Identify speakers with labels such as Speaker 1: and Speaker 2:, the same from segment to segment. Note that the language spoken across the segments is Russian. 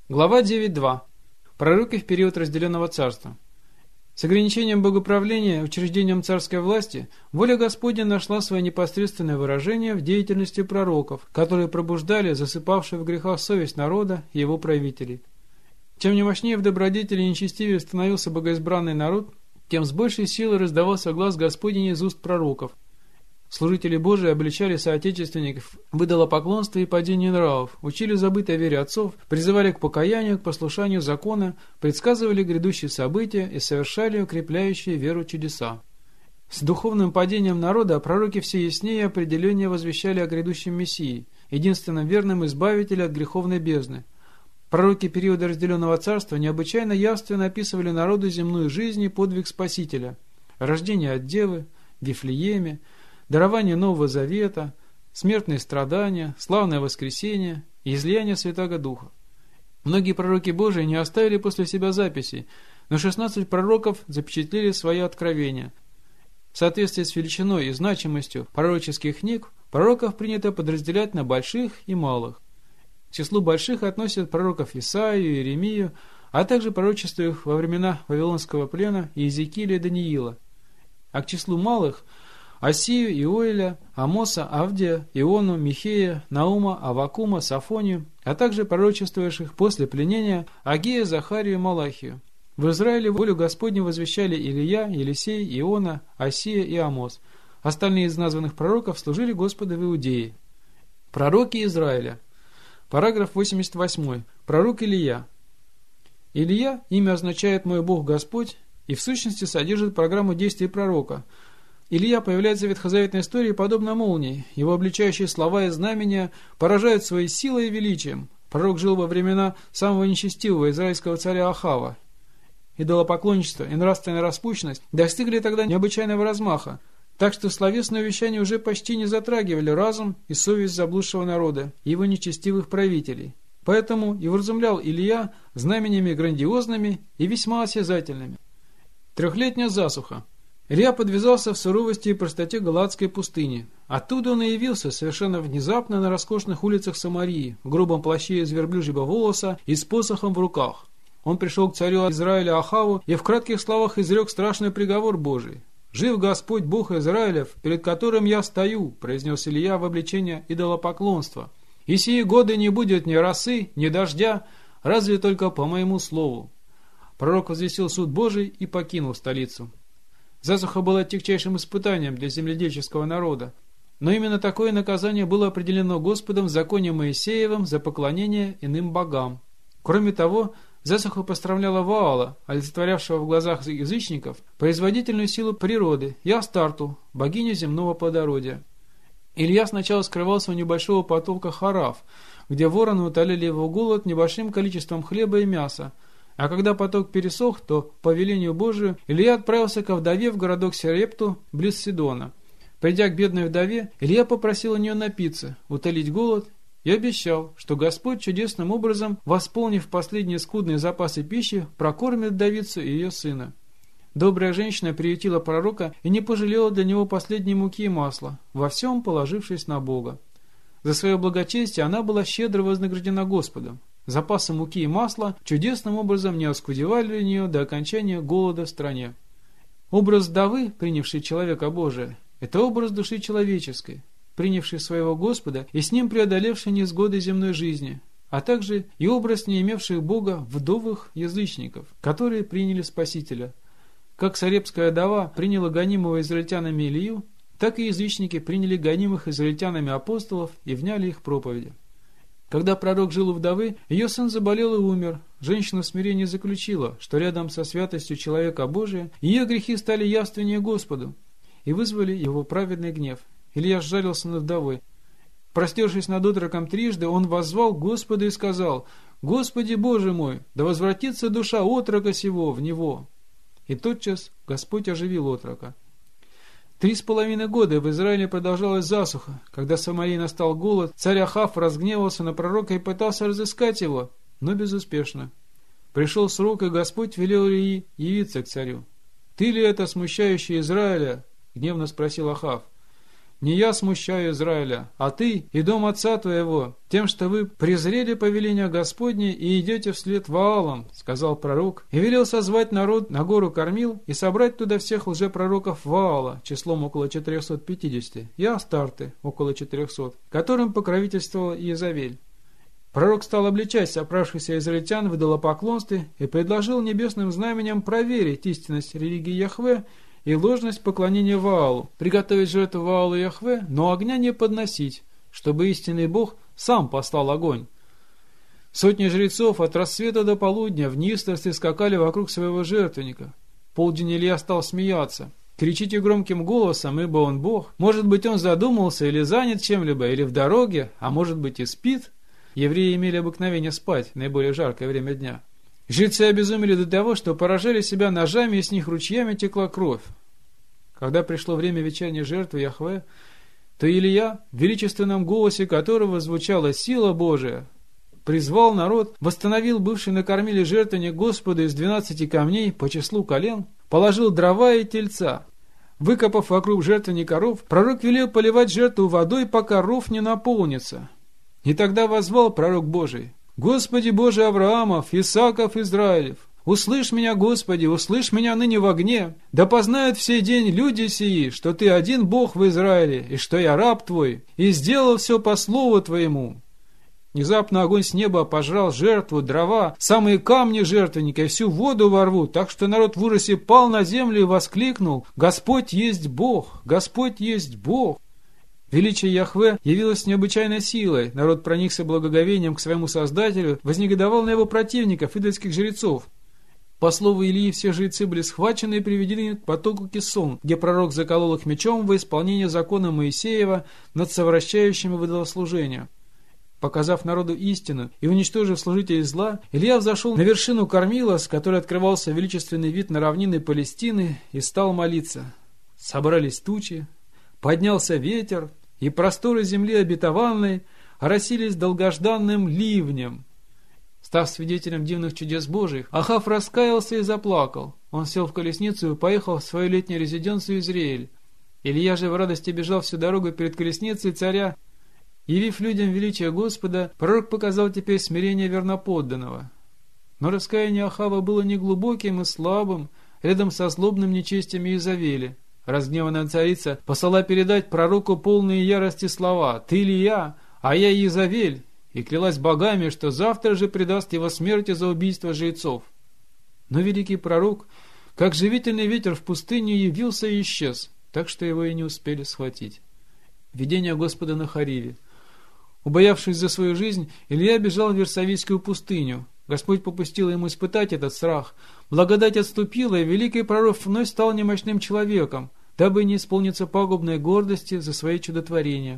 Speaker 1: Глава 9.2. Пророки в период разделенного царства. С ограничением богоправления, учреждением царской власти, воля Господня нашла свое непосредственное выражение в деятельности пророков, которые пробуждали засыпавшую в грехах совесть народа и его правителей. Чем немощнее в добродетели и нечестивее становился богоизбранный народ, тем с большей силой раздавался глас Господень из уст пророков. Служители Божии обличали соотечественников в идолопоклонстве и падении нравов, учили забыть о вере отцов, призывали к покаянию, к послушанию закона, предсказывали грядущие события и совершали укрепляющие веру чудеса. С духовным падением народа пророки все яснее и определеннее возвещали о грядущем Мессии, единственном верном избавителе от греховной бездны. Пророки периода разделенного царства необычайно явственно описывали народу земную жизнь и подвиг Спасителя, рождение от Девы, в Вифлееме, дарование Нового Завета, смертные страдания, славное воскресение и излияние Святаго Духа. Многие пророки Божии не оставили после себя записей, но 16 пророков запечатлели свои откровения. В соответствии с величиной и значимостью пророческих книг, пророков принято подразделять на больших и малых. К числу больших относят пророков Исаию и Иеремию, а также пророчествующих во времена Вавилонского плена Иезекииля и Даниила. А к числу малых – Осию, Иоэля, Амоса, Авдия, Иону, Михея, Наума, Аввакума, Сафонию, а также пророчествующих после пленения Агея, Захарию и Малахию. В Израиле волю Господню возвещали Илия, Елисей, Иона, Осия и Амос. Остальные из названных пророков служили Господу в Иудее. Пророки Израиля. Параграф 88. Пророк Илия. Илия – имя означает «мой Бог Господь» и в сущности содержит программу действий пророка. Илия появляется в ветхозаветной истории подобно молнии. Его обличающие слова и знамения поражают своей силой и величием. Пророк жил во времена самого нечестивого израильского царя Ахава. Идолопоклонничество и нравственная распущенность достигли тогда необычайного размаха, так что словесные увещания уже почти не затрагивали разум и совесть заблудшего народа и его нечестивых правителей. Поэтому и вразумлял Илия знамениями грандиозными и весьма осязательными. Трехлетняя засуха. Илия подвязался в суровости и простоте Галаадской пустыни. Оттуда он и явился совершенно внезапно на роскошных улицах Самарии, в грубом плаще из верблюжьего волоса и с посохом в руках. Он пришел к царю Израиля Ахаву и в кратких словах изрек страшный приговор Божий. «Жив Господь Бог Израилев, перед которым я стою», произнес Илия в обличение идолопоклонства. «И сии годы не будет ни росы, ни дождя, разве только по моему слову». Пророк возвестил суд Божий и покинул столицу. Засуха была тягчайшим испытанием для земледельческого народа. Но именно такое наказание было определено Господом в законе Моисеевом за поклонение иным богам. Кроме того, засуха пострамляла Ваала, олицетворявшего в глазах язычников производительную силу природы, и Астарту, богиню земного плодородия. Илья сначала скрывался у небольшого потока Хараф, где вороны утоляли его голод небольшим количеством хлеба и мяса. А когда поток пересох, то, по велению Божию, Илья отправился ко вдове в городок Серепту, близ Сидона. Придя к бедной вдове, Илья попросил у нее напиться, утолить голод, и обещал, что Господь чудесным образом, восполнив последние скудные запасы пищи, прокормит вдовицу и ее сына. Добрая женщина приютила пророка и не пожалела для него последней муки и масла, во всем положившись на Бога. За свое благочестие она была щедро вознаграждена Господом. Запасы муки и масла чудесным образом не оскудевали для нее до окончания голода в стране. Образ вдовы, принявшей человека Божия, это образ души человеческой, принявшей своего Господа и с ним преодолевшей невзгоды земной жизни, а также и образ не имевших Бога вдовых язычников, которые приняли Спасителя. Как сарепская вдова приняла гонимого израильтянами Илию, так и язычники приняли гонимых израильтянами апостолов и вняли их проповеди. Когда пророк жил у вдовы, ее сын заболел и умер. Женщина в смирении заключила, что рядом со святостью человека Божия ее грехи стали явственнее Господу и вызвали его праведный гнев. Илья сжалился над вдовой. Простершись над отроком трижды, он воззвал к Господу и сказал: «Господи Боже мой, да возвратится душа отрока сего в него». И тотчас Господь оживил отрока. 3,5 года в Израиле продолжалась засуха. Когда в Самарии настал голод, царь Ахав разгневался на пророка и пытался разыскать его, но безуспешно. Пришел срок, и Господь велел Илии явиться к царю. «Ты ли это, смущающий Израиля?» — гневно спросил Ахав. не я смущаю Израиля, а ты и дом отца твоего, тем, что вы презрели повеление Господне и идете вслед Ваалам, сказал пророк, и велел созвать народ на гору Кормил и собрать туда всех лжепророков Ваала, числом около 450, и Астарты, около 400, которым покровительствовал Иезавель. Пророк стал обличать собравшихся израильтян в идолопоклонстве и предложил небесным знаменем проверить истинность религии Яхве и ложность поклонения Ваалу, приготовить жертву Ваалу и Яхве, но огня не подносить, чтобы истинный Бог сам послал огонь. Сотни жрецов от рассвета до полудня в неистовстве скакали вокруг своего жертвенника. В полдень Илья стал смеяться. «Кричите громким голосом, ибо он Бог. Может быть, он задумался или занят чем-либо, или в дороге, а может быть и спит». Евреи имели обыкновение спать в наиболее жаркое время дня. Жрецы обезумели до того, что поражали себя ножами, и с них ручьями текла кровь. Когда пришло время вечерней жертвы Яхве, то Илья, в величественном голосе которого звучала сила Божия, призвал народ, восстановил бывший на кормиле жертвенник Господа из 12 камней по числу колен, положил дрова и тельца. Выкопав вокруг жертвенника ров, пророк велел поливать жертву водой, пока ров не наполнится. И тогда воззвал пророк Божий: «Господи Боже Авраамов, Исааков, Израилев, услышь меня, Господи, услышь меня ныне в огне, да познают в сей день люди сии, что Ты один Бог в Израиле, и что я раб Твой, и сделал все по слову Твоему». Внезапно огонь с неба пожрал жертву, дрова, самые камни жертвенника и всю воду во рву, так что народ в ужасе пал на землю и воскликнул: «Господь есть Бог! Господь есть Бог!» Величие Яхве явилось с необычайной силой, народ проникся благоговением к своему Создателю, вознегодовал на его противников, идольских жрецов. По слову Илии, все жрецы были схвачены и приведены к потоку Кисон, где пророк заколол их мечом во исполнение закона Моисеева над совращающими в идолослужение. Показав народу истину и уничтожив служителей зла, Илья взошел на вершину Кормила, с которой открывался величественный вид на равнины Палестины, и стал молиться. Собрались тучи, поднялся ветер, и просторы земли обетованной оросились долгожданным ливнем. Став свидетелем дивных чудес Божьих, Ахав раскаялся и заплакал. Он сел в колесницу и поехал в свою летнюю резиденцию Израиль. Илья же в радости бежал всю дорогу перед колесницей царя. Явив людям величие Господа, пророк показал теперь смирение верноподданного. Но раскаяние Ахава было неглубоким и слабым, рядом со злобным нечестием Иезавели. Разгневанная царица послала передать пророку полные ярости слова: «Ты Илья, а я Иезавель», и клялась богами, что завтра же предаст его смерти за убийство жрецов. Но великий пророк, как живительный ветер в пустыню, явился и исчез, так что его и не успели схватить. Видение Господа на Хариве. Убоявшись за свою жизнь, Илья бежал в Версавийскую пустыню. Господь попустил ему испытать этот страх. Благодать отступила, и великий пророк вновь стал немощным человеком, дабы не исполниться пагубной гордости за свои чудотворения.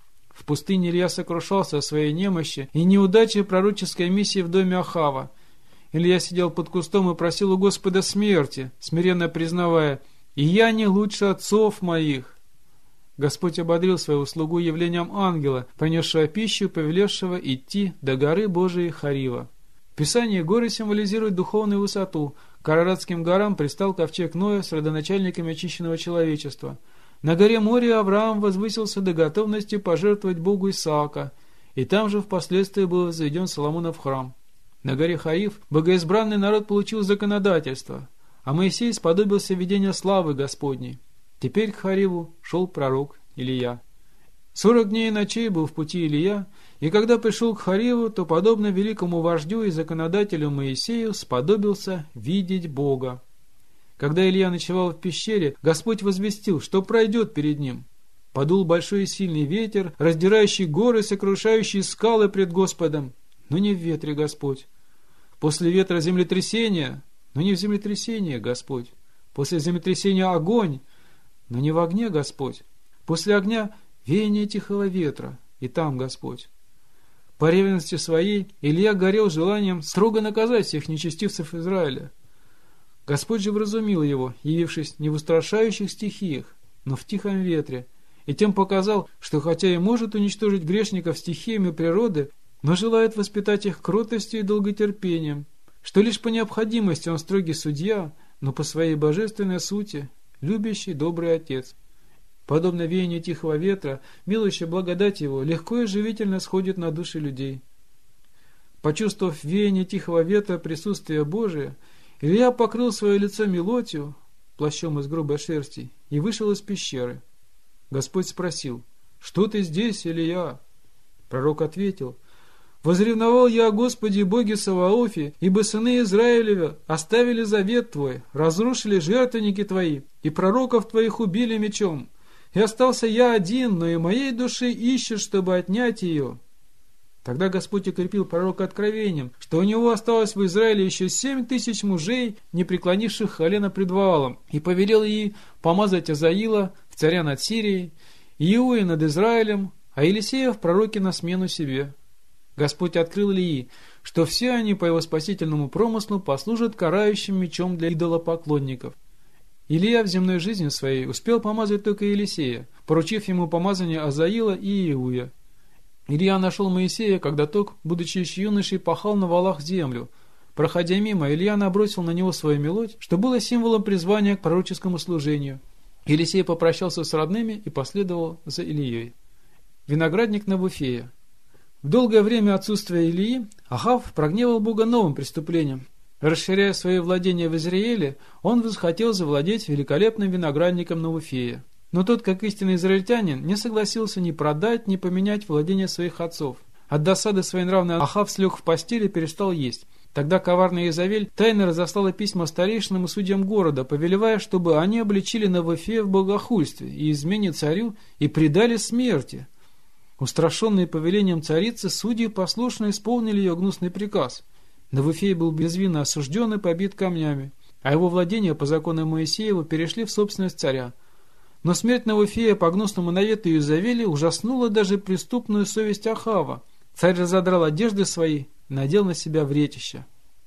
Speaker 1: В пустыне Илья сокрушался о своей немощи и неудаче пророческой миссии в доме Ахава. Илья сидел под кустом и просил у Господа смерти, смиренно признавая: «И я не лучше отцов моих». Господь ободрил свою слугу явлением ангела, принесшего пищу и повелевшего идти до горы Божией Харива. В Писании горы символизируют духовную высоту. К Араратским горам пристал ковчег Ноя с родоначальниками очищенного человечества. На горе Море Авраам возвысился до готовности пожертвовать Богу Исаака, и там же впоследствии был возведен Соломонов храм. На горе Харив богоизбранный народ получил законодательство, а Моисей сподобился видения славы Господней. Теперь к Хариву шел пророк Илия. 40 дней и ночей был в пути Илия, и когда пришел к Хариву, то, подобно великому вождю и законодателю Моисею, сподобился видеть Бога. Когда Илия ночевал в пещере, Господь возвестил, что пройдет перед ним. Подул большой и сильный ветер, раздирающий горы, сокрушающий скалы пред Господом, но не в ветре Господь. После ветра землетрясение, но не в землетрясении Господь. После землетрясения огонь, но не в огне Господь. После огня веяние тихого ветра, и там Господь. По ревности своей Илья горел желанием строго наказать всех нечестивцев Израиля. Господь же вразумил его, явившись не в устрашающих стихиях, но в тихом ветре, и тем показал, что хотя и может уничтожить грешников стихиями природы, но желает воспитать их кротостью и долготерпением, что лишь по необходимости он строгий судья, но по своей божественной сути любящий добрый отец. подобно веянию тихого ветра, милующая благодать Его легко и живительно сходит на души людей. Почувствовав веяние тихого ветра присутствия Божия, Илья покрыл свое лицо мелотью, плащом из грубой шерсти, и вышел из пещеры. Господь спросил: «Что ты здесь, Илья?» Пророк ответил: «Возревновал я о Господе Боге Саваофе, ибо сыны Израилева оставили завет Твой, разрушили жертвенники Твои, и пророков Твоих убили мечом. И остался я один, но и моей души ищет, чтобы отнять ее». Тогда Господь укрепил пророка откровением, что у него осталось в Израиле еще 7000 мужей, не преклонивших колено пред Ваалом, и повелел ей помазать Азаила в царя над Сирией, Иеуя над Израилем, а Елисея в пророке на смену себе. Господь открыл Илии, что все они по его спасительному промыслу послужат карающим мечом для идолопоклонников. Илия в земной жизни своей успел помазать только Елисея, поручив ему помазание Азаила и Иеуя. Илья нашел Моисея, когда тот, будучи еще юношей, пахал на валах землю. Проходя мимо, Илья набросил на него свою мелодь, что было символом призвания к пророческому служению. Елисей попрощался с родными и последовал за Ильей. Виноградник Навуфея. В долгое время отсутствия Илии Ахав прогневал Бога новым преступлением. Расширяя свои владения в Израиле, он захотел завладеть великолепным виноградником Навуфея. Но тот, как истинный израильтянин, не согласился ни продать, ни поменять владения своих отцов. От досады своенравный Ахав слег в постель и перестал есть. Тогда коварный Иезавель тайно разослала письма старейшинам и судьям города, повелевая, чтобы они обличили Навуфея в богохульстве и измене царю и предали смерти. Устрашенные повелением царицы, судьи послушно исполнили ее гнусный приказ. Навуфей был безвинно осужден и побит камнями, а его владения по закону Моисеева перешли в собственность царя. Но смерть Навуфея по гнусному навету Иезавели ужаснула даже преступную совесть Ахава. Царь разодрал одежды свои и надел на себя вретище.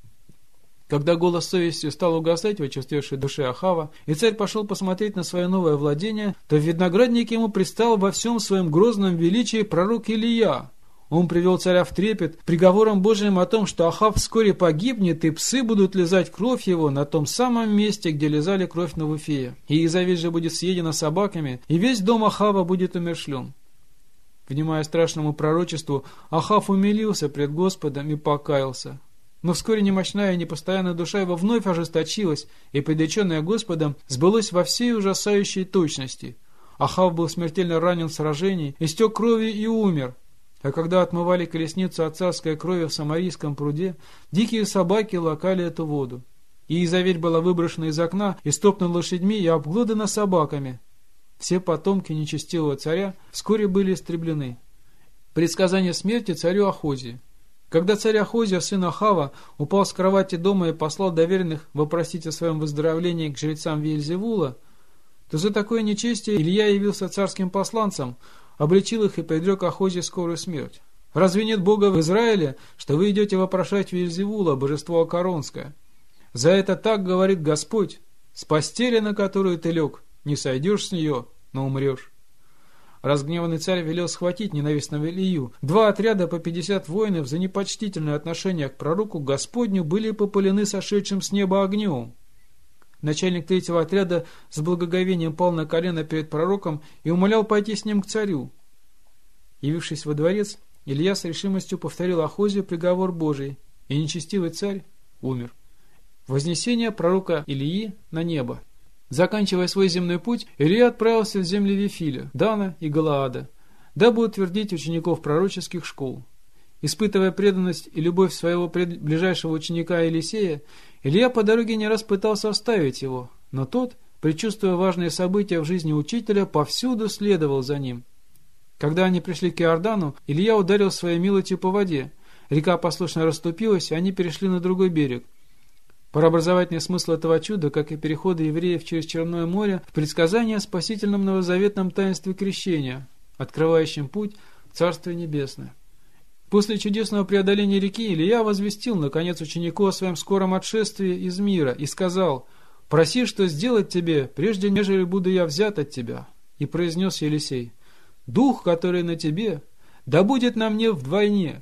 Speaker 1: Когда голос совести стал угасать в очерствевшей душе Ахава, и царь пошел посмотреть на свое новое владение, то в винограднике ему предстал во всем своем грозном величии пророк Илия. Он привел царя в трепет приговором Божиим о том, что Ахав вскоре погибнет, и псы будут лизать кровь его на том самом месте, где лизали кровь Навуфея. И Иезавель же будет съедена собаками, и весь дом Ахава будет умерщвлен. Внимая страшному пророчеству, Ахав умилился пред Господом и покаялся. Но вскоре немощная и непостоянная душа его вновь ожесточилась, и, предреченное Господом, сбылось во всей ужасающей точности. Ахав был смертельно ранен в сражении, истек кровью и умер. А когда отмывали колесницу от царской крови в Самарийском пруде, дикие собаки лакали эту воду. И Иезавель была выброшена из окна, истоптана лошадьми и обглодана собаками. Все потомки нечестивого царя вскоре были истреблены. Предсказание смерти царю Ахозии. Когда царь Ахозия, сын Ахава, упал с кровати дома и послал доверенных вопросить о своем выздоровлении к жрецам Веельзевула, то за такое нечестие Илья явился царским посланцем, обличил их и предрек Ахозии скорую смерть. «Разве нет Бога в Израиле, что вы идете вопрошать Веельзевула, божество Акаронское? За это так говорит Господь: с постели, на которую ты лег, не сойдешь с нее, но умрешь». Разгневанный царь велел схватить ненавистного Илью. 2 отряда по 50 воинов за непочтительное отношение к пророку Господню были попылены сошедшим с неба огнем. Начальник 3-го отряда с благоговением пал на колено перед пророком и умолял пойти с ним к царю. Явившись во дворец, Илья с решимостью повторил Ахозию приговор Божий, и нечестивый царь умер. Вознесение пророка Илии на небо. Заканчивая свой земной путь, Илья отправился в земли Вифиля, Дана и Галаада, дабы утвердить учеников пророческих школ. Испытывая преданность и любовь своего ближайшего ученика Елисея, Илья по дороге не раз пытался оставить его, но тот, предчувствуя важные события в жизни учителя, повсюду следовал за ним. Когда они пришли к Иордану, Илья ударил своей милостью по воде. Река послушно расступилась, и они перешли на другой берег. Прообразовательный смысл этого чуда, как и перехода евреев через Черное море, в предсказание о спасительном новозаветном таинстве крещения, открывающем путь в Царствие Небесное. После чудесного преодоления реки Илья возвестил, наконец, ученику о своем скором отшествии из мира и сказал: «Проси, что сделать тебе, прежде нежели буду я взят от тебя». И произнес Елисей: «Дух, который на тебе, да будет на мне вдвойне».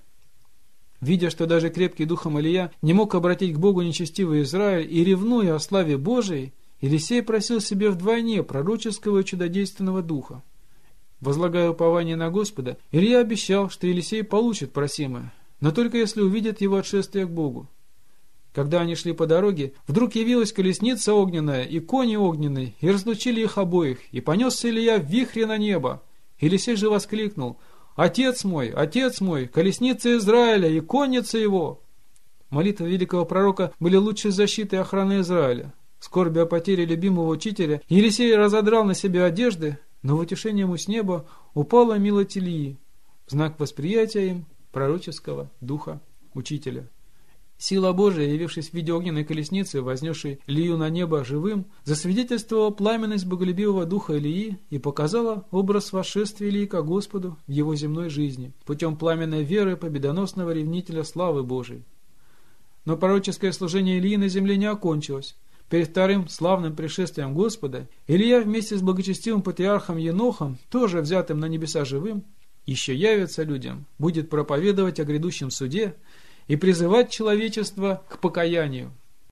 Speaker 1: Видя, что даже крепкий духом Илья не мог обратить к Богу нечестивый Израиль, и ревнуя о славе Божией, Елисей просил себе вдвойне пророческого и чудодейственного духа. Возлагая упование на Господа, Илья обещал, что Елисей получит просимое, но только если увидит его отшествие к Богу. Когда они шли по дороге, вдруг явилась колесница огненная и кони огненные, и разлучили их обоих, и понесся Илья в вихре на небо. Елисей же воскликнул: отец мой, колесница Израиля и конница его!» Молитвы великого пророка были лучшей защитой и охраной Израиля. В скорби о потере любимого учителя Елисей разодрал на себе одежды, но в утешение ему с неба упала милость Ильи, в знак восприятия им пророческого духа учителя. Сила Божия, явившись в виде огненной колесницы, вознесшей Илью на небо живым, засвидетельствовала пламенность боголюбивого духа Илии и показала образ восшествия Илии ко Господу в его земной жизни, путем пламенной веры победоносного ревнителя славы Божией. Но пророческое служение Илии на земле не окончилось. Перед вторым славным пришествием Господа Илья вместе с благочестивым патриархом Енохом, тоже взятым на небеса живым, еще явится людям, будет проповедовать о грядущем суде и призывать человечество к покаянию.